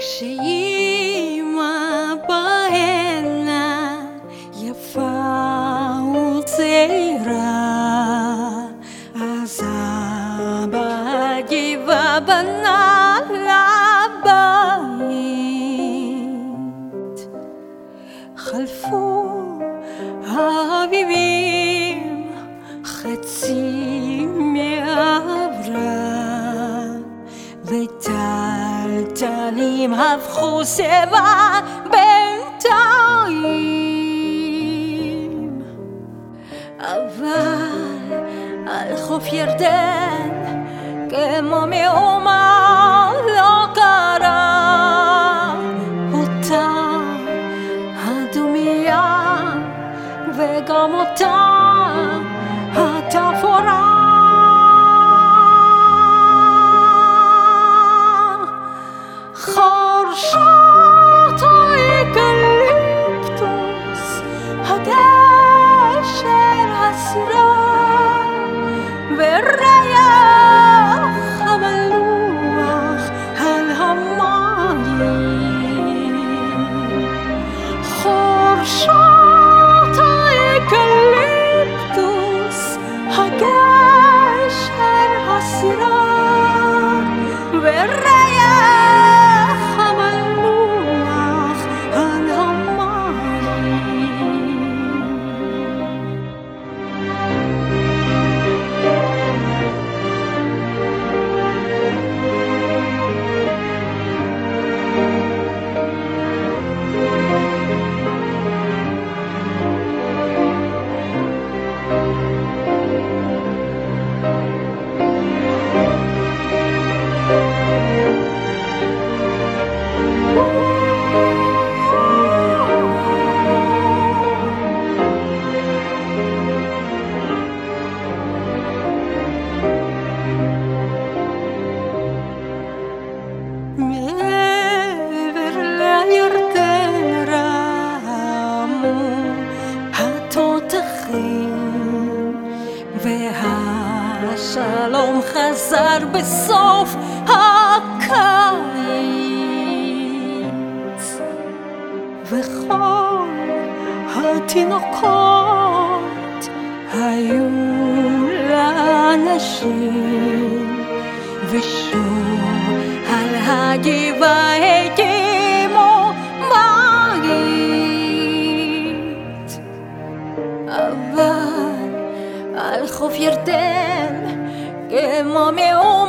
כשאימא בעינה יפה וצעירה, אז אבא גבעה בנה לבית. חלפו האביבים, חצי מעברה, וטלטלים הפכו סבע בינתיים. אבל על חוף ירדן כמו מאומה לא קרה אותה הדומייה, וגם אותה התפאורה. חורשת האקליפטוס, הגשר הסירה, וריח המלוח על המים. חורשת האקליפטוס, הגשר הסירה, וריח מעבר לירדן רמו התותחים, והשלום חזר בסוף הקיץ, וכל התינוקות היו לאנשים, ושוב על הגבעה הקימו בית. אבל על חוף ירדן כמו מאומה